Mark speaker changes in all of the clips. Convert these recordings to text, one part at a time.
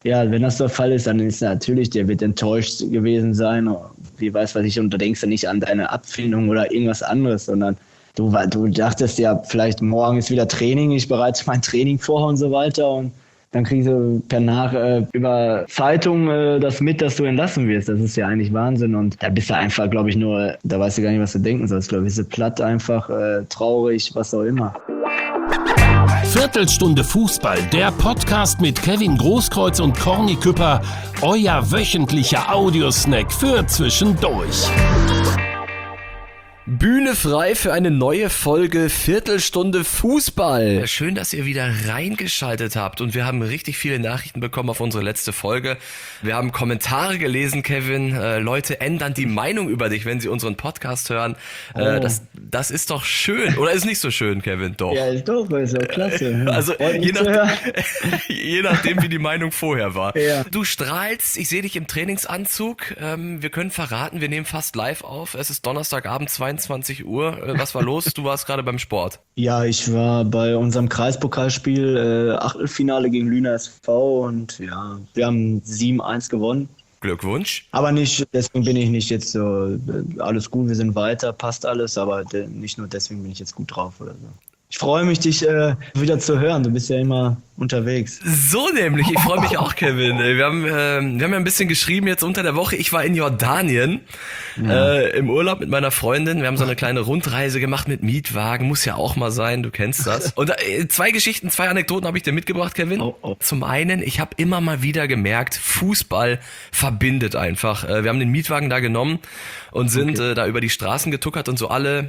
Speaker 1: Ja, wenn das der Fall ist, dann ist natürlich, der wird enttäuscht gewesen sein. Wie weiß was ich, und du denkst ja nicht an deine Abfindung oder irgendwas anderes, sondern du dachtest ja, vielleicht morgen ist wieder Training, ich bereite mein Training vor und so weiter, und dann kriegst du über Zeitung das mit, dass du entlassen wirst. Das ist ja eigentlich Wahnsinn, und da bist du einfach, glaube ich, da weißt du gar nicht, was du denken sollst. Glaube ich, bist du platt, einfach traurig, was auch immer.
Speaker 2: Viertelstunde Fußball, der Podcast mit Kevin Großkreuz und Corny Küpper, euer wöchentlicher Audiosnack für zwischendurch.
Speaker 3: Bühne frei für eine neue Folge Viertelstunde Fußball. Schön, dass ihr wieder reingeschaltet habt, und wir haben richtig viele Nachrichten bekommen auf unsere letzte Folge. Wir haben Kommentare gelesen, Kevin. Leute ändern die Meinung über dich, wenn sie unseren Podcast hören. Das ist doch schön. Oder ist nicht so schön, Kevin? Doch.
Speaker 1: Ja, ist doch klasse.
Speaker 3: Also je nachdem, wie die Meinung vorher war. Ja. Du strahlst, ich sehe dich im Trainingsanzug. Wir können verraten, wir nehmen fast live auf. Es ist Donnerstagabend, 22 Uhr. Was war los? Du warst gerade beim Sport.
Speaker 1: Ja, ich war bei unserem Kreispokalspiel, Achtelfinale gegen Lüner SV, und ja, wir haben 7-1 gewonnen.
Speaker 3: Glückwunsch.
Speaker 1: Aber deswegen bin ich nicht jetzt so, alles gut, wir sind weiter, passt alles, aber nicht nur deswegen bin ich jetzt gut drauf oder so. Ich freue mich, dich wieder zu hören. Du bist ja immer unterwegs.
Speaker 3: So nämlich. Ich freue mich auch, Kevin. Wir haben ja ein bisschen geschrieben jetzt unter der Woche. Ich war in Jordanien im Urlaub mit meiner Freundin. Wir haben so eine kleine Rundreise gemacht mit Mietwagen. Muss ja auch mal sein. Du kennst das. Und zwei Anekdoten habe ich dir mitgebracht, Kevin. Oh. Zum einen, ich habe immer mal wieder gemerkt, Fußball verbindet einfach. Wir haben den Mietwagen da genommen und sind da über die Straßen getuckert, und so alle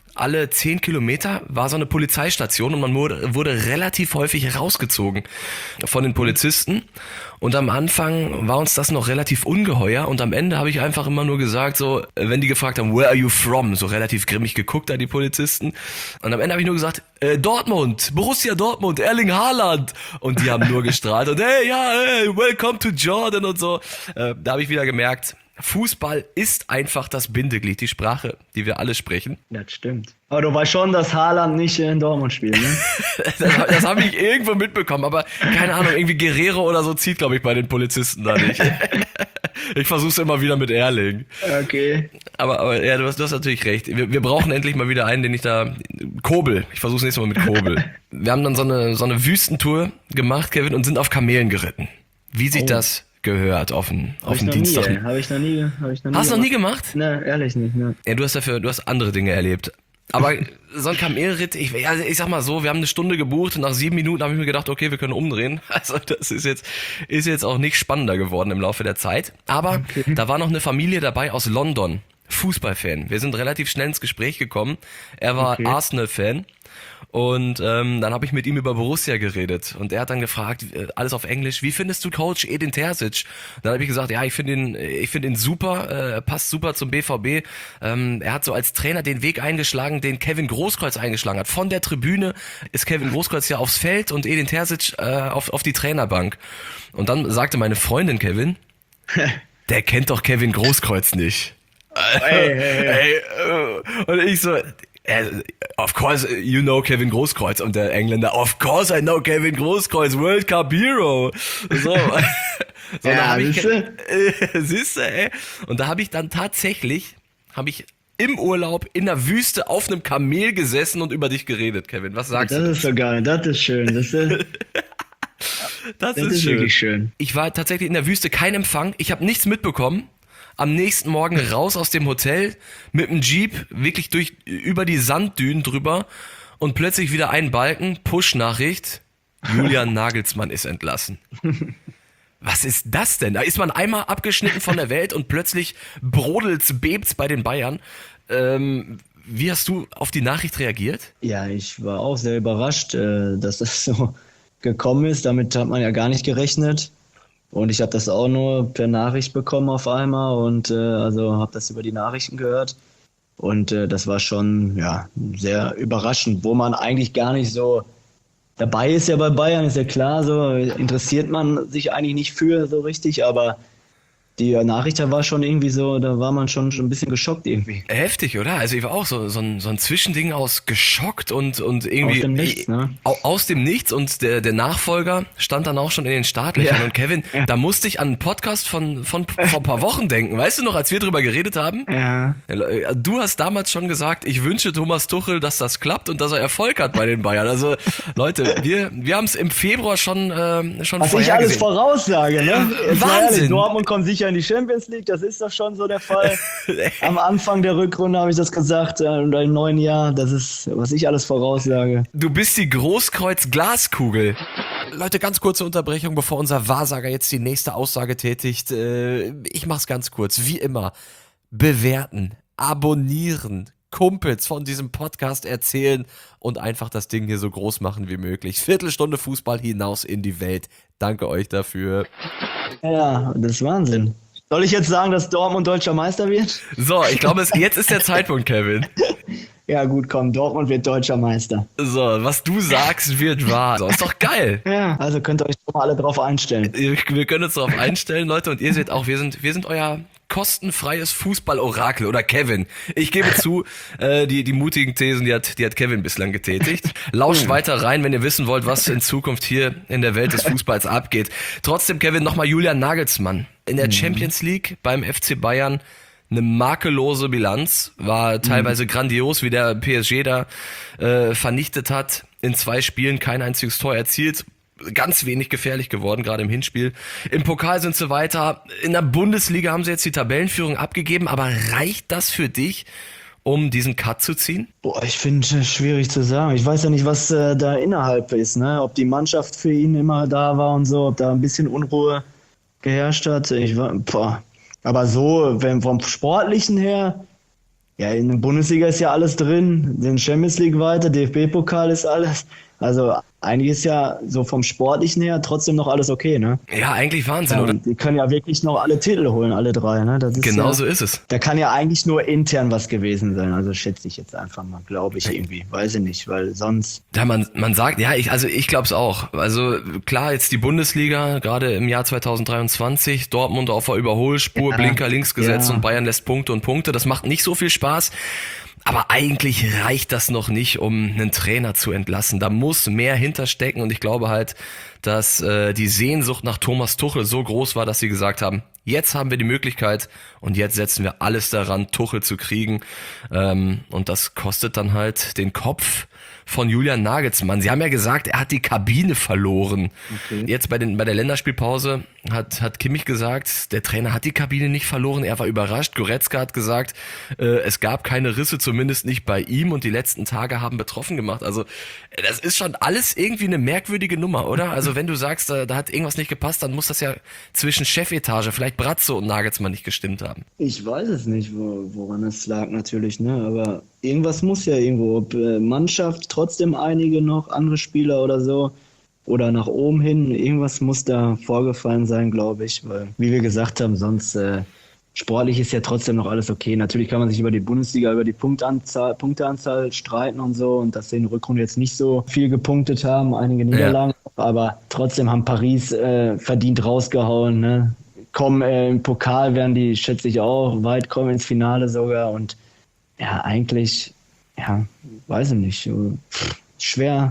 Speaker 3: 10 Kilometer war so eine Polizeistation, und man wurde relativ häufig rausgezogen von den Polizisten. Und am Anfang war uns das noch relativ ungeheuer, und am Ende habe ich einfach immer nur gesagt, so, wenn die gefragt haben, where are you from? So relativ grimmig geguckt da die Polizisten. Und am Ende habe ich nur gesagt, Dortmund, Borussia Dortmund, Erling Haaland. Und die haben nur gestrahlt und hey, welcome to Jordan und so. Da habe ich wieder gemerkt, Fußball ist einfach das Bindeglied, die Sprache, die wir alle sprechen.
Speaker 1: Das stimmt. Aber du weißt schon, dass Haaland nicht in Dortmund spielt, ne?
Speaker 3: das habe ich irgendwo mitbekommen, aber keine Ahnung, irgendwie Guerrero oder so zieht, glaube ich, bei den Polizisten da nicht. Ich versuch's immer wieder mit Erling.
Speaker 1: Okay.
Speaker 3: Aber ja, du hast natürlich recht. Wir brauchen endlich mal wieder einen, Kobel. Ich versuch's nächstes Mal mit Kobel. Wir haben dann so eine Wüstentour gemacht, Kevin, und sind auf Kamelen geritten. Wie sich das gehört auf den Dienstag.
Speaker 1: Habe ich noch nie.
Speaker 3: Hast du noch nie gemacht?
Speaker 1: Ne, ehrlich nicht. Ne.
Speaker 3: Ja, du hast andere Dinge erlebt. Aber so ein Kamelritt, ich sag mal so, wir haben eine Stunde gebucht, und nach 7 Minuten habe ich mir gedacht, okay, wir können umdrehen. Also das ist jetzt auch nicht spannender geworden im Laufe der Zeit. Aber da war noch eine Familie dabei aus London, Fußballfan. Wir sind relativ schnell ins Gespräch gekommen. Er war Arsenal-Fan. Und dann habe ich mit ihm über Borussia geredet, und er hat dann gefragt, alles auf Englisch, wie findest du Coach Edin Terzic? Dann habe ich gesagt, ja, ich finde ihn super, passt super zum BVB. Er hat so als Trainer den Weg eingeschlagen, den Kevin Großkreuz eingeschlagen hat. Von der Tribüne ist Kevin Großkreuz ja aufs Feld und Edin Terzic auf die Trainerbank. Und dann sagte meine Freundin, Kevin, der kennt doch Kevin Großkreuz nicht. Hey. Und ich so, of course you know Kevin Großkreuz, und der Engländer, of course I know Kevin Großkreuz, World Cup Hero. So ja, siehst du, ey. Und da habe ich dann tatsächlich, im Urlaub in der Wüste auf einem Kamel gesessen und über dich geredet, Kevin. Was sagst du?
Speaker 1: Das ist so geil, das ist schön. Das ist wirklich schön.
Speaker 3: Ich war tatsächlich in der Wüste, kein Empfang, ich habe nichts mitbekommen. Am nächsten Morgen raus aus dem Hotel mit dem Jeep, wirklich über die Sanddünen drüber, und plötzlich wieder ein Balken, Push-Nachricht, Julian Nagelsmann ist entlassen. Was ist das denn? Da ist man einmal abgeschnitten von der Welt und plötzlich brodelt's, bebt's bei den Bayern. Wie hast du auf die Nachricht reagiert?
Speaker 1: Ja, ich war auch sehr überrascht, dass das so gekommen ist. Damit hat man ja gar nicht gerechnet. Und ich habe das auch nur per Nachricht bekommen auf einmal, und also habe das über die Nachrichten gehört. Und das war schon sehr überraschend, wo man eigentlich gar nicht so dabei ist. Ja, bei Bayern ist ja klar, so interessiert man sich eigentlich nicht für so richtig, aber die Nachricht, da war schon irgendwie so, da war man schon ein bisschen geschockt irgendwie.
Speaker 3: Heftig, oder? Also ich war auch so ein Zwischending aus geschockt und irgendwie
Speaker 1: Aus dem Nichts, ne?
Speaker 3: Aus dem Nichts, und der Nachfolger stand dann auch schon in den Startlöchern.
Speaker 1: Ja.
Speaker 3: Und Kevin, da musste ich an einen Podcast von vor ein paar Wochen denken. Weißt du noch, als wir drüber geredet haben?
Speaker 1: Ja.
Speaker 3: Du hast damals schon gesagt, ich wünsche Thomas Tuchel, dass das klappt und dass er Erfolg hat bei den Bayern. Also Leute, wir haben es im Februar schon
Speaker 1: Was ich alles voraussage, ne? Jetzt mal
Speaker 3: Wahnsinn.
Speaker 1: ehrlich, Dortmund kommt sicher in die Champions League, das ist doch schon so der Fall. Am Anfang der Rückrunde habe ich das gesagt, und im neuen Jahr, das ist, was ich alles voraussage.
Speaker 3: Du bist die Großkreuz-Glaskugel. Leute, ganz kurze Unterbrechung, bevor unser Wahrsager jetzt die nächste Aussage tätigt. Ich mach's ganz kurz, wie immer. Bewerten, abonnieren, Kumpels von diesem Podcast erzählen und einfach das Ding hier so groß machen wie möglich. Viertelstunde Fußball hinaus in die Welt. Danke euch dafür.
Speaker 1: Ja, das ist Wahnsinn. Soll ich jetzt sagen, dass Dortmund deutscher Meister wird?
Speaker 3: So, ich glaube, jetzt ist der Zeitpunkt, Kevin.
Speaker 1: Ja gut, komm, Dortmund wird deutscher Meister.
Speaker 3: So, was du sagst, wird wahr. So, ist doch geil.
Speaker 1: Ja, also könnt ihr euch schon mal alle drauf einstellen.
Speaker 3: Wir können uns darauf einstellen, Leute, und ihr seht auch, wir sind euer kostenfreies Fußballorakel, oder Kevin. Ich gebe zu, die mutigen Thesen, die hat Kevin bislang getätigt. Lauscht weiter rein, wenn ihr wissen wollt, was in Zukunft hier in der Welt des Fußballs abgeht. Trotzdem, Kevin, nochmal Julian Nagelsmann. In der Champions League beim FC Bayern eine makellose Bilanz, war teilweise grandios, wie der PSG da vernichtet hat. In 2 Spielen kein einziges Tor erzielt. Ganz wenig gefährlich geworden, gerade im Hinspiel. Im Pokal sind sie weiter. In der Bundesliga haben sie jetzt die Tabellenführung abgegeben. Aber reicht das für dich, um diesen Cut zu ziehen?
Speaker 1: Boah, ich finde es schwierig zu sagen. Ich weiß ja nicht, was da innerhalb ist, ne? Ob die Mannschaft für ihn immer da war und so, ob da ein bisschen Unruhe geherrscht hat. Aber so, wenn vom Sportlichen her, ja, in der Bundesliga ist ja alles drin, den Champions League weiter, DFB-Pokal ist alles. Also eigentlich ist ja so vom Sportlichen her trotzdem noch alles okay, ne?
Speaker 3: Ja, eigentlich Wahnsinn, oder?
Speaker 1: Die können ja wirklich noch alle Titel holen, alle 3, ne? Das ist
Speaker 3: Genau
Speaker 1: ja,
Speaker 3: so ist es.
Speaker 1: da kann ja eigentlich nur intern was gewesen sein, also schätze ich jetzt einfach mal, glaube ich irgendwie, weiß ich nicht, weil sonst...
Speaker 3: Ja, man sagt, ja, ich glaube es auch. Also klar, jetzt die Bundesliga, gerade im Jahr 2023, Dortmund auf der Überholspur,
Speaker 1: Ja,
Speaker 3: Blinker links gesetzt
Speaker 1: ja.
Speaker 3: und Bayern lässt Punkte und Punkte. Das macht nicht so viel Spaß. Aber eigentlich reicht das noch nicht, um einen Trainer zu entlassen. Da muss mehr hinterstecken, und ich glaube halt, dass die Sehnsucht nach Thomas Tuchel so groß war, dass sie gesagt haben, jetzt haben wir die Möglichkeit und jetzt setzen wir alles daran, Tuchel zu kriegen. Und das kostet dann halt den Kopf von Julian Nagelsmann. Sie haben ja gesagt, er hat die Kabine verloren. Okay. Jetzt bei der Länderspielpause hat Kimmich gesagt, der Trainer hat die Kabine nicht verloren, er war überrascht. Goretzka hat gesagt, es gab keine Risse, zumindest nicht bei ihm, und die letzten Tage haben betroffen gemacht. Also das ist schon alles irgendwie eine merkwürdige Nummer, oder? Also wenn du sagst, da hat irgendwas nicht gepasst, dann muss das ja zwischen Chefetage, vielleicht Brazzo und Nagelsmann, nicht gestimmt haben.
Speaker 1: Ich weiß es nicht, woran es lag natürlich, ne? Aber irgendwas muss ja irgendwo, ob Mannschaft, trotzdem einige noch, andere Spieler oder so, oder nach oben hin, irgendwas muss da vorgefallen sein, glaube ich, weil, wie wir gesagt haben, sonst sportlich ist ja trotzdem noch alles okay. Natürlich kann man sich über die Bundesliga, über die Punkteanzahl streiten und so, und dass sie in der Rückrunde jetzt nicht so viel gepunktet haben, einige Niederlagen, aber trotzdem haben Paris verdient rausgehauen, ne? Im Pokal werden die, schätze ich auch, weit kommen ins Finale sogar, und ja, eigentlich, ja, weiß ich nicht, schwer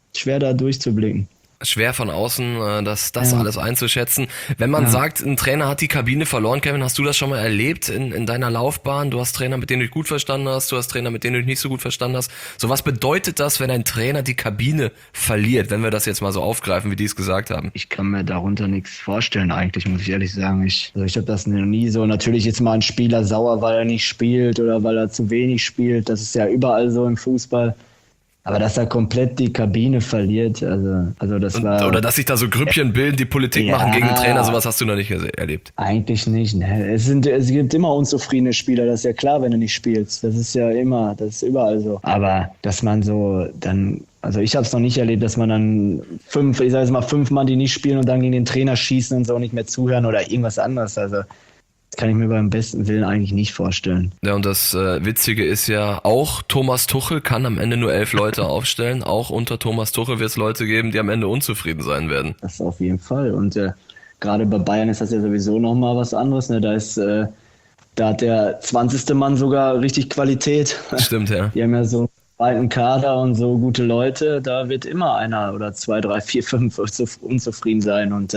Speaker 1: da durchzublicken.
Speaker 3: Schwer von außen das alles einzuschätzen. Wenn man sagt, ein Trainer hat die Kabine verloren, Kevin, hast du das schon mal erlebt in deiner Laufbahn? Du hast Trainer, mit denen du dich gut verstanden hast, du hast Trainer, mit denen du dich nicht so gut verstanden hast. So, was bedeutet das, wenn ein Trainer die Kabine verliert, wenn wir das jetzt mal so aufgreifen, wie die es gesagt haben?
Speaker 1: Ich kann mir darunter nichts vorstellen eigentlich, muss ich ehrlich sagen. Ich habe das noch nie so, natürlich jetzt mal ein Spieler sauer, weil er nicht spielt oder weil er zu wenig spielt, das ist ja überall so im Fußball. Aber dass er komplett die Kabine verliert, also das war...
Speaker 3: Oder dass sich da so Grüppchen bilden, die Politik machen gegen den Trainer, sowas hast du noch nicht erlebt?
Speaker 1: Eigentlich nicht, ne. Es gibt immer unzufriedene Spieler, das ist ja klar, wenn du nicht spielst. Das ist überall so. Aber dass man so dann... Also ich habe es noch nicht erlebt, dass man dann 5 Mann, die nicht spielen und dann gegen den Trainer schießen und so, nicht mehr zuhören oder irgendwas anderes, also... Das kann ich mir beim besten Willen eigentlich nicht vorstellen.
Speaker 3: Ja, und das Witzige ist ja, auch Thomas Tuchel kann am Ende nur 11 Leute aufstellen. Auch unter Thomas Tuchel wird es Leute geben, die am Ende unzufrieden sein werden.
Speaker 1: Das auf jeden Fall. Und gerade bei Bayern ist das ja sowieso nochmal was anderes. Ne? Da hat der 20. Mann sogar richtig Qualität.
Speaker 3: Stimmt, ja.
Speaker 1: Die haben ja so einen breiten Kader und so gute Leute. Da wird immer einer oder zwei, drei, vier, fünf unzufrieden sein. Und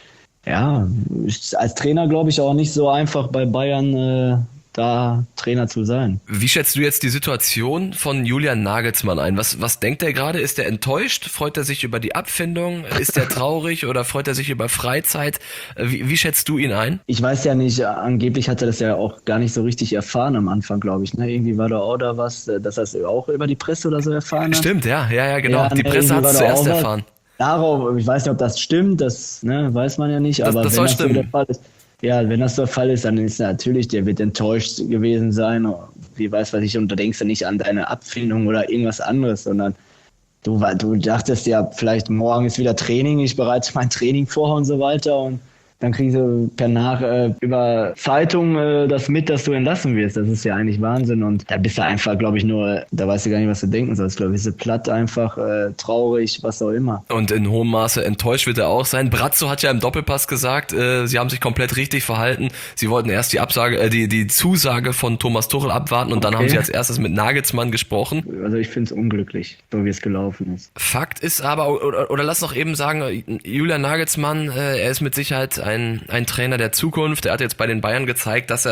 Speaker 1: als Trainer glaube ich auch nicht so einfach bei Bayern da Trainer zu sein.
Speaker 3: Wie schätzt du jetzt die Situation von Julian Nagelsmann ein? Was denkt er gerade? Ist er enttäuscht? Freut er sich über die Abfindung? Ist er traurig oder freut er sich über Freizeit? Wie schätzt du ihn ein?
Speaker 1: Ich weiß ja nicht, angeblich hat er das ja auch gar nicht so richtig erfahren am Anfang, glaube ich. Ne? Irgendwie war da auch da was, dass er es auch über die Presse oder so erfahren hat.
Speaker 3: Stimmt, ja, genau.
Speaker 1: Ja,
Speaker 3: die Presse hat es zuerst erfahren.
Speaker 1: Darauf, ich weiß nicht, ob das stimmt, das weiß man ja nicht, aber
Speaker 3: das soll stimmen.
Speaker 1: So der Fall ist, wenn das der Fall ist, dann ist natürlich, der wird enttäuscht gewesen sein, wie weiß was ich, und da denkst du nicht an deine Abfindung oder irgendwas anderes, sondern du dachtest ja, vielleicht morgen ist wieder Training, ich bereite mein Training vor und so weiter, und dann kriegst du über Zeitung das mit, dass du entlassen wirst. Das ist ja eigentlich Wahnsinn. Und da bist du einfach, glaube ich, da weißt du gar nicht, was du denken sollst. Glaube ich, bist du platt einfach, traurig, was auch immer.
Speaker 3: Und in hohem Maße enttäuscht wird er auch sein. Brazzo hat ja im Doppelpass gesagt, sie haben sich komplett richtig verhalten. Sie wollten erst die Zusage von Thomas Tuchel abwarten und dann haben sie als erstes mit Nagelsmann gesprochen.
Speaker 1: Also ich finde es unglücklich, so wie es gelaufen ist.
Speaker 3: Fakt ist aber, oder lass noch eben sagen, Julian Nagelsmann, er ist mit Sicherheit ein Trainer der Zukunft. Er hat jetzt bei den Bayern gezeigt, dass er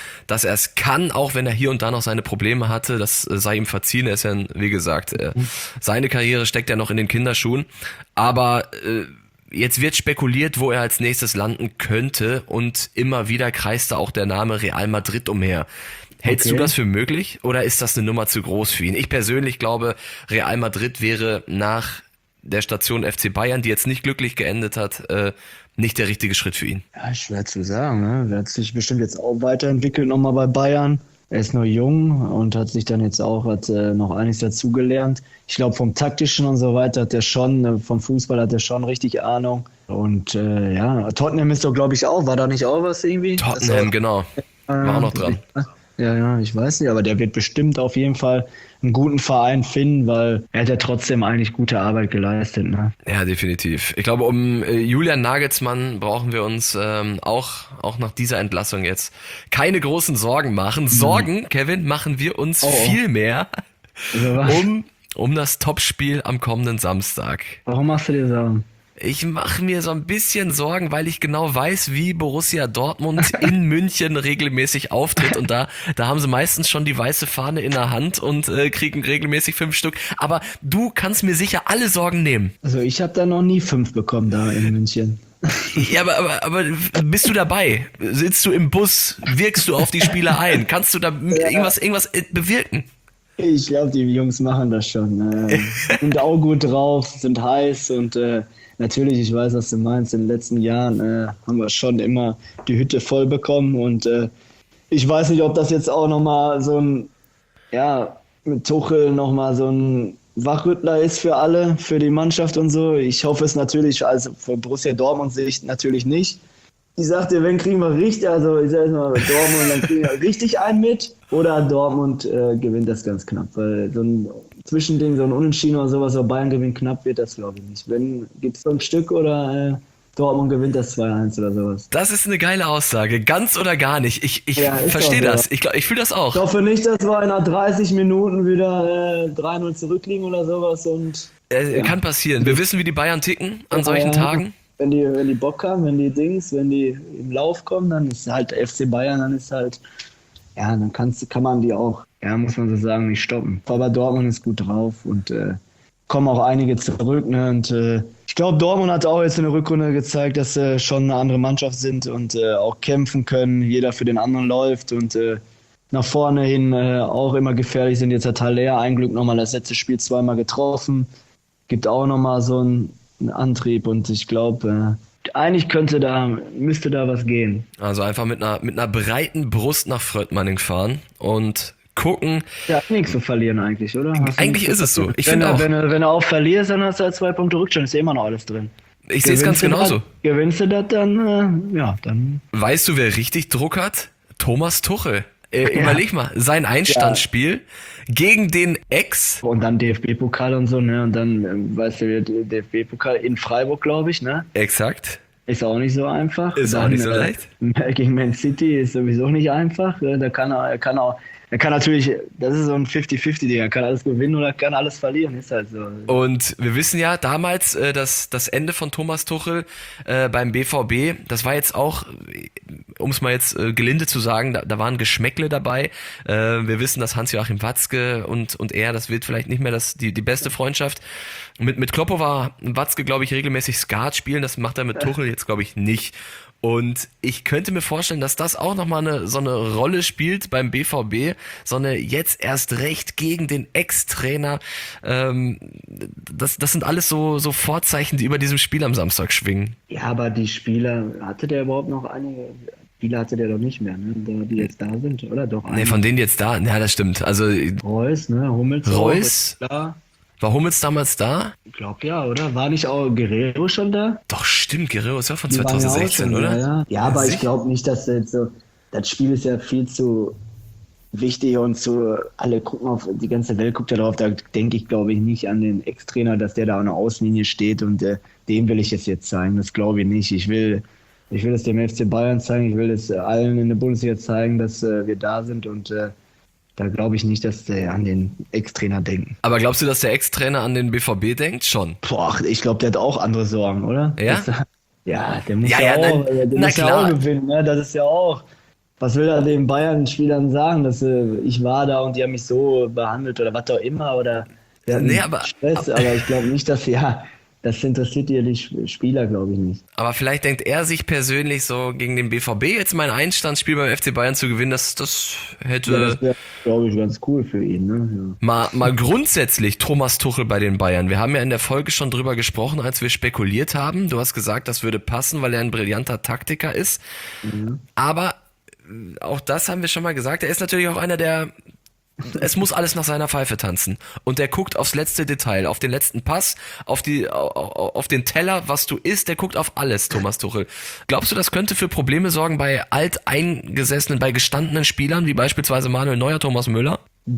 Speaker 3: es kann, auch wenn er hier und da noch seine Probleme hatte. Das sei ihm verziehen. Er ist ja, wie gesagt, seine Karriere steckt ja noch in den Kinderschuhen. Aber jetzt wird spekuliert, wo er als nächstes landen könnte, und immer wieder kreist da auch der Name Real Madrid umher. Hältst du das für möglich oder ist das eine Nummer zu groß für ihn? Ich persönlich glaube, Real Madrid wäre nach der Station FC Bayern, die jetzt nicht glücklich geendet hat, nicht der richtige Schritt für ihn.
Speaker 1: Ja, schwer zu sagen. Ne? Er hat sich bestimmt jetzt auch weiterentwickelt nochmal bei Bayern. Er ist nur jung und hat sich dann jetzt auch noch einiges dazugelernt. Ich glaube, vom Taktischen und so weiter hat er schon, vom Fußball hat er schon richtig Ahnung. Und Tottenham ist doch, glaube ich, auch. War da nicht auch was irgendwie?
Speaker 3: Tottenham, genau. War auch noch dran.
Speaker 1: Ja, ich weiß nicht, aber der wird bestimmt auf jeden Fall einen guten Verein finden, weil er hat ja trotzdem eigentlich gute Arbeit geleistet. Ne?
Speaker 3: Ja, definitiv. Ich glaube, um Julian Nagelsmann brauchen wir uns auch nach dieser Entlassung jetzt keine großen Sorgen machen. Sorgen, Kevin, machen wir uns viel mehr um das Topspiel am kommenden Samstag.
Speaker 1: Warum machst du dir Sorgen?
Speaker 3: Ich mache mir so ein bisschen Sorgen, weil ich genau weiß, wie Borussia Dortmund in München regelmäßig auftritt, und da haben sie meistens schon die weiße Fahne in der Hand und kriegen regelmäßig 5 Stück. Aber du kannst mir sicher alle Sorgen nehmen.
Speaker 1: Also ich habe da noch nie 5 bekommen da in München.
Speaker 3: Ja, aber bist du dabei? Sitzt du im Bus? Wirkst du auf die Spieler ein? Kannst du da irgendwas bewirken?
Speaker 1: Ich glaube, die Jungs machen das schon. Sind auch gut drauf, sind heiß und natürlich, ich weiß, was du meinst, in den letzten Jahren haben wir schon immer die Hütte voll bekommen, und ich weiß nicht, ob das jetzt auch nochmal mit Tuchel nochmal so ein Wachrüttler ist für alle, für die Mannschaft und so. Ich hoffe es natürlich, also für Borussia Dortmund Sicht natürlich nicht. Ich sagte, wenn kriegen wir richtig, also ich sag mal Dortmund, dann kriegen wir richtig einen mit, oder Dortmund gewinnt das ganz knapp, weil so ein Zwischending, so ein Unentschieden oder sowas, so Bayern gewinnt knapp, wird das glaube ich nicht. Gibt es so ein Stück, oder Dortmund gewinnt das 2-1 oder sowas.
Speaker 3: Das ist eine geile Aussage, ganz oder gar nicht. Ich verstehe das, ich fühle das auch.
Speaker 1: Ich hoffe nicht, dass wir nach 30 Minuten wieder 3-0 zurückliegen oder sowas. Und
Speaker 3: kann passieren, wir wissen, wie die Bayern ticken an solchen Tagen.
Speaker 1: Wenn die Bock haben, wenn die im Lauf kommen, dann ist halt FC Bayern, dann ist halt, dann kann man die auch, muss man so sagen, nicht stoppen. Aber Dortmund ist gut drauf und kommen auch einige zurück. Ne? Und ich glaube, Dortmund hat auch jetzt in der Rückrunde gezeigt, dass sie schon eine andere Mannschaft sind und auch kämpfen können, jeder für den anderen läuft und nach vorne hin auch immer gefährlich sind. Jetzt hat Haller ein Glück nochmal das letzte Spiel 2-mal getroffen. Gibt auch nochmal so einen Antrieb, und ich glaube, eigentlich müsste da was gehen.
Speaker 3: Also einfach mit einer breiten Brust nach Fröttmanning fahren und gucken.
Speaker 1: Ja, nichts zu verlieren eigentlich, oder?
Speaker 3: Eigentlich ist es so. Ich finde auch.
Speaker 1: Wenn du auch verlierst, dann hast du halt 2 Punkte Rückstand, ist ja immer noch alles drin.
Speaker 3: Ich sehe es ganz genauso.
Speaker 1: Gewinnst du das, dann.
Speaker 3: Weißt du, wer richtig Druck hat? Thomas Tuchel. Überleg mal, sein Einstandsspiel gegen den Ex.
Speaker 1: Und dann DFB-Pokal und so, ne? Und dann, weißt du, DFB-Pokal in Freiburg, glaube ich, ne?
Speaker 3: Exakt.
Speaker 1: Ist auch nicht so einfach.
Speaker 3: Ist auch nicht so leicht.
Speaker 1: Gegen Man City ist sowieso nicht einfach. Da kann er kann natürlich, das ist so ein 50-50-Ding, er kann alles gewinnen oder kann alles verlieren, ist halt so.
Speaker 3: Und wir wissen ja damals, dass das Ende von Thomas Tuchel beim BVB, das war jetzt auch, um es mal jetzt gelinde zu sagen, da waren Geschmäckle dabei. Wir wissen, dass Hans-Joachim Watzke und er, das wird vielleicht nicht mehr die beste Freundschaft. Mit Kloppo war Watzke, glaube ich, regelmäßig Skat spielen, das macht er mit Tuchel jetzt, glaube ich, nicht. Und ich könnte mir vorstellen, dass das auch nochmal so eine Rolle spielt beim BVB, so eine jetzt erst recht gegen den Ex-Trainer. Das sind alles so Vorzeichen, die über diesem Spiel am Samstag schwingen.
Speaker 1: Ja, aber die Spieler, hatte der überhaupt noch einige? Spieler hatte der doch nicht mehr, ne? Die jetzt da sind, oder doch?
Speaker 3: Nee, von denen jetzt da, ja, das stimmt. Also
Speaker 1: Reus, ne? Hummels.
Speaker 3: Reus?
Speaker 1: Da.
Speaker 3: War Hummels damals da?
Speaker 1: Ich glaube ja, oder? War nicht auch Guerrero schon da?
Speaker 3: Doch, stimmt, Guerrero ist ja von
Speaker 1: Die waren
Speaker 3: 2016,
Speaker 1: ja auch schon,
Speaker 3: oder?
Speaker 1: Ja, aber ich glaube nicht, dass jetzt so, das Spiel ist ja viel zu wichtig und alle gucken auf, die ganze Welt guckt ja drauf, da denke ich, glaube ich, nicht an den Ex-Trainer, dass der da an der Außenlinie steht und dem will ich es jetzt zeigen, das glaube ich nicht. Ich will es dem FC Bayern zeigen, ich will es allen in der Bundesliga zeigen, dass wir da sind und da glaube ich nicht, dass der an den Ex-Trainer denken.
Speaker 3: Aber glaubst du, dass der Ex-Trainer an den BVB denkt? Schon.
Speaker 1: Boah, ich glaube, der hat auch andere Sorgen, oder?
Speaker 3: Ja?
Speaker 1: Der muss ja auch gewinnen, ne? Das ist ja auch. Was will er den Bayern-Spielern sagen, dass ich war da und die haben mich so behandelt oder was auch immer oder Stress, aber ich glaube nicht, dass das interessiert die Spieler, glaube ich nicht.
Speaker 3: Aber vielleicht denkt er sich persönlich so, gegen den BVB jetzt mein Einstandsspiel beim FC Bayern zu gewinnen, das hätte...
Speaker 1: Ja, das wäre, glaube ich, ganz cool für ihn. Ne?
Speaker 3: Ja. Mal grundsätzlich Thomas Tuchel bei den Bayern. Wir haben ja in der Folge schon drüber gesprochen, als wir spekuliert haben. Du hast gesagt, das würde passen, weil er ein brillanter Taktiker ist. Mhm. Aber auch das haben wir schon mal gesagt. Er ist natürlich auch einer, der... Es muss alles nach seiner Pfeife tanzen. Und der guckt aufs letzte Detail, auf den letzten Pass, auf den Teller, was du isst, der guckt auf alles, Thomas Tuchel. Glaubst du, das könnte für Probleme sorgen bei alteingesessenen, bei gestandenen Spielern, wie beispielsweise Manuel Neuer, Thomas Müller?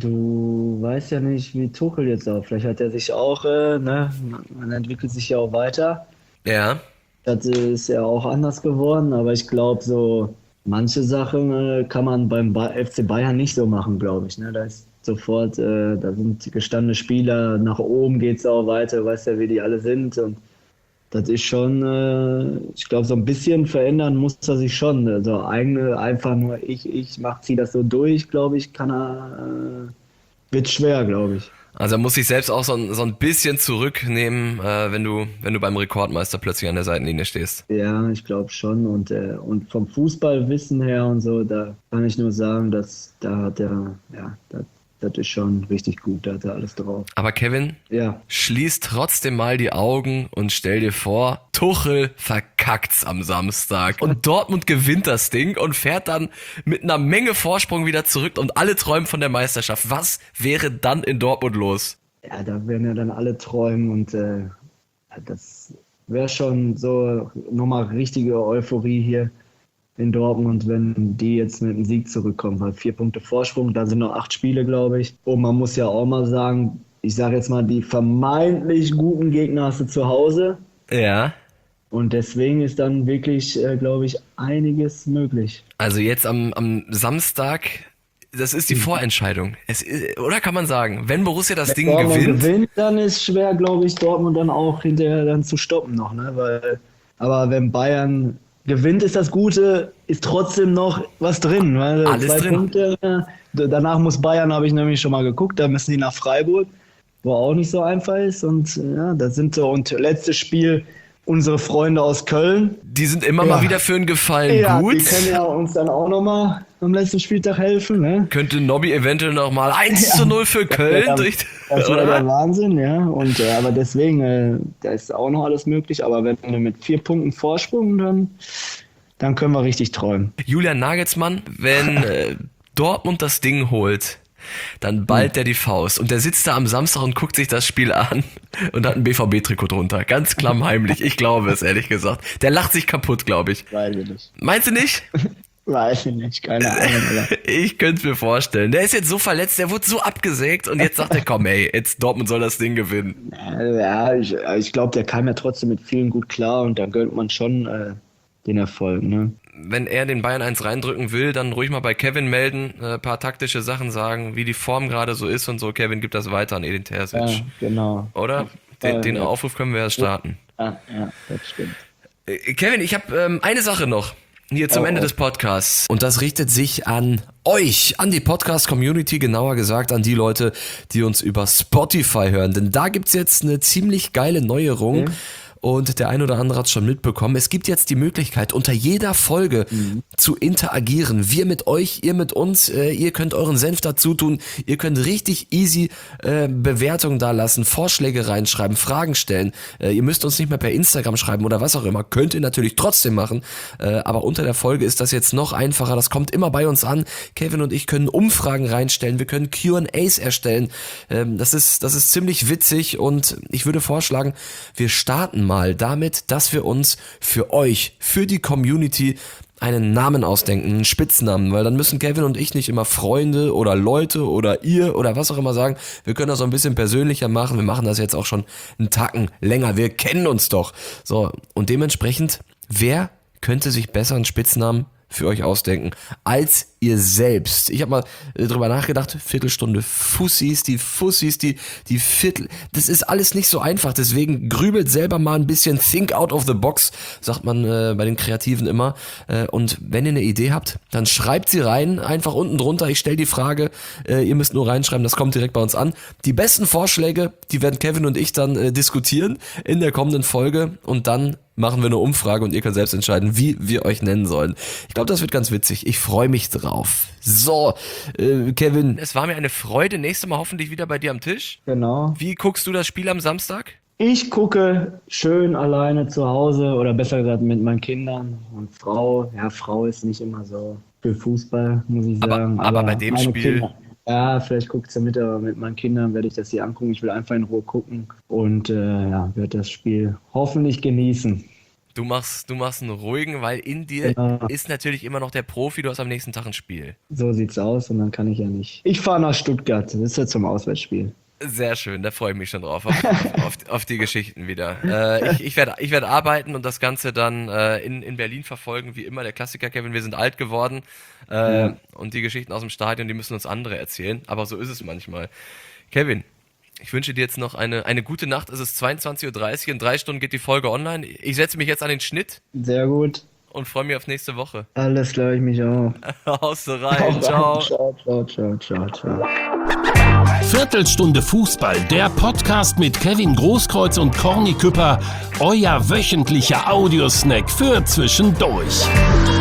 Speaker 1: Du weißt ja nicht, wie Tuchel jetzt auch. Vielleicht hat er sich auch, man entwickelt sich ja auch weiter.
Speaker 3: Ja.
Speaker 1: Das ist ja auch anders geworden, aber ich glaube so... Manche Sachen kann man beim FC Bayern nicht so machen, glaube ich. Ne? Da ist sofort, da sind gestandene Spieler, nach oben geht es auch weiter, weißt ja, wie die alle sind. Und das ist schon, ich glaube, so ein bisschen verändern muss er sich schon. Also einfach nur ich ziehe das so durch, glaube ich, wird schwer, glaube ich.
Speaker 3: Also er muss sich selbst auch so ein bisschen zurücknehmen, wenn du beim Rekordmeister plötzlich an der Seitenlinie stehst.
Speaker 1: Ja, ich glaube schon. Und vom Fußballwissen her und so, da kann ich nur sagen, dass da hat er, das ist schon richtig gut, da hat er alles drauf.
Speaker 3: Aber Kevin, schließ trotzdem mal die Augen und stell dir vor, Tuchel verkackt's am Samstag und Dortmund gewinnt das Ding und fährt dann mit einer Menge Vorsprung wieder zurück und alle träumen von der Meisterschaft. Was wäre dann in Dortmund los?
Speaker 1: Ja, da werden ja dann alle träumen und das wäre schon so nochmal richtige Euphorie hier in Dortmund, wenn die jetzt mit dem Sieg zurückkommen, weil 4 Punkte Vorsprung, da sind noch 8 Spiele, glaube ich. Und man muss ja auch mal sagen, ich sage jetzt mal, die vermeintlich guten Gegner hast du zu Hause.
Speaker 3: Ja.
Speaker 1: Und deswegen ist dann wirklich, glaube ich, einiges möglich.
Speaker 3: Also jetzt am Samstag, das ist die Vorentscheidung. Oder kann man sagen, wenn Borussia das Ding gewinnt,
Speaker 1: dann ist schwer, glaube ich, Dortmund dann auch hinterher dann zu stoppen noch, ne? Aber wenn Bayern gewinnt, ist das Gute, ist trotzdem noch was drin. Weil
Speaker 3: alles
Speaker 1: 2
Speaker 3: drin.
Speaker 1: Punkte, danach muss Bayern, habe ich nämlich schon mal geguckt, da müssen die nach Freiburg, wo auch nicht so einfach ist. Und ja, das sind so, und letztes Spiel, unsere Freunde aus Köln.
Speaker 3: Die sind immer mal wieder für einen Gefallen gut.
Speaker 1: Die können ja uns dann auch nochmal am letzten Spieltag helfen. Ne?
Speaker 3: Könnte Nobby eventuell nochmal 1:0 für Köln
Speaker 1: das wäre der Wahnsinn, ja. Und aber deswegen, da ist auch noch alles möglich. Aber wenn wir mit 4 Punkten Vorsprung, dann können wir richtig träumen.
Speaker 3: Julian Nagelsmann, wenn Dortmund das Ding holt, dann ballt der die Faust und der sitzt da am Samstag und guckt sich das Spiel an und hat ein BVB-Trikot drunter. Ganz klammheimlich. Ich glaube es, ehrlich gesagt. Der lacht sich kaputt, glaube ich.
Speaker 1: Weiß ich nicht.
Speaker 3: Meinst du nicht?
Speaker 1: Weiß ich nicht, keine Ahnung. Aber
Speaker 3: Ich könnte es mir vorstellen. Der ist jetzt so verletzt, der wurde so abgesägt und jetzt sagt er, komm ey, jetzt Dortmund soll das Ding gewinnen.
Speaker 1: ja, ich glaube, der kam ja trotzdem mit vielen gut klar und da gönnt man schon den Erfolg, ne?
Speaker 3: Wenn er den Bayern 1 reindrücken will, dann ruhig mal bei Kevin melden, ein paar taktische Sachen sagen, wie die Form gerade so ist und so. Kevin gibt das weiter an Edin Terzic.
Speaker 1: Ja, genau.
Speaker 3: Oder? Den Aufruf können wir ja starten.
Speaker 1: Ja, das stimmt.
Speaker 3: Kevin, ich habe eine Sache noch hier zum Ende des Podcasts. Und das richtet sich an euch, an die Podcast-Community, genauer gesagt an die Leute, die uns über Spotify hören. Denn da gibt's jetzt eine ziemlich geile Neuerung. Und der ein oder andere hat es schon mitbekommen. Es gibt jetzt die Möglichkeit, unter jeder Folge zu interagieren. Wir mit euch, ihr mit uns. Ihr könnt euren Senf dazu tun. Ihr könnt richtig easy Bewertungen da lassen, Vorschläge reinschreiben, Fragen stellen. Ihr müsst uns nicht mehr per Instagram schreiben oder was auch immer. Könnt ihr natürlich trotzdem machen. Aber unter der Folge ist das jetzt noch einfacher. Das kommt immer bei uns an. Kevin und ich können Umfragen reinstellen. Wir können Q&As erstellen. Das ist ziemlich witzig und ich würde vorschlagen, wir starten mal damit, dass wir uns für euch, für die Community einen Namen ausdenken, einen Spitznamen, weil dann müssen Kevin und ich nicht immer Freunde oder Leute oder ihr oder was auch immer sagen. Wir können das so ein bisschen persönlicher machen. Wir machen das jetzt auch schon einen Tacken länger. Wir kennen uns doch. So, und dementsprechend, wer könnte sich besser einen Spitznamen für euch ausdenken als ihr selbst? Ich habe mal drüber nachgedacht, Viertelstunde Fussis, die Viertel, das ist alles nicht so einfach, deswegen grübelt selber mal ein bisschen, think out of the box, sagt man bei den Kreativen immer, und wenn ihr eine Idee habt, dann schreibt sie rein, einfach unten drunter, ich stelle die Frage, ihr müsst nur reinschreiben, das kommt direkt bei uns an. Die besten Vorschläge, die werden Kevin und ich dann diskutieren in der kommenden Folge und dann machen wir eine Umfrage und ihr könnt selbst entscheiden, wie wir euch nennen sollen. Ich glaube, das wird ganz witzig. Ich freue mich drauf. So, Kevin, es war mir eine Freude. Nächstes Mal hoffentlich wieder bei dir am Tisch.
Speaker 1: Genau.
Speaker 3: Wie guckst du das Spiel am Samstag?
Speaker 1: Ich gucke schön alleine zu Hause oder besser gesagt mit meinen Kindern und Frau. Ja, Frau ist nicht immer so für Fußball, muss ich sagen.
Speaker 3: Aber bei dem Spiel...
Speaker 1: Kinder, ja, vielleicht guckt sie mit, aber mit meinen Kindern werde ich das hier angucken. Ich will einfach in Ruhe gucken und werde das Spiel hoffentlich genießen.
Speaker 3: Du machst einen ruhigen, weil in dir ist natürlich immer noch der Profi, du hast am nächsten Tag ein Spiel.
Speaker 1: So sieht's aus und dann kann ich ja nicht. Ich fahre nach Stuttgart, das ist ja zum Auswärtsspiel.
Speaker 3: Sehr schön, da freue ich mich schon drauf, auf die Geschichten wieder. Ich werd arbeiten und das Ganze dann in Berlin verfolgen, wie immer, der Klassiker, Kevin, wir sind alt geworden und die Geschichten aus dem Stadion, die müssen uns andere erzählen, aber so ist es manchmal. Kevin, ich wünsche dir jetzt noch eine gute Nacht, es ist 22:30 Uhr, in 3 Stunden geht die Folge online. Ich setze mich jetzt an den Schnitt.
Speaker 1: Sehr gut.
Speaker 3: Und freue mich auf nächste Woche.
Speaker 1: Alles klar, ich mich auch.
Speaker 3: Haust du rein, ciao.
Speaker 1: Ciao.
Speaker 2: Viertelstunde Fußball, der Podcast mit Kevin Großkreuz und Corny Küpper, euer wöchentlicher Audiosnack für zwischendurch.